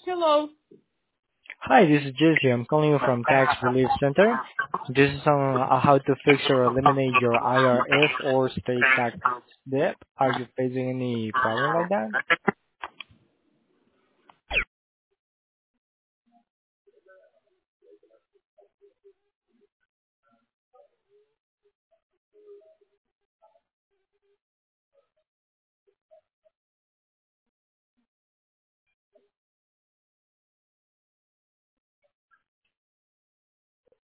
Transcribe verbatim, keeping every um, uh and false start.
Hello. Hi, this is Jesse. I'm calling you from Tax Relief Center. This is on uh, how to fix or eliminate your I R S or state tax debt. Are you facing any problem like that?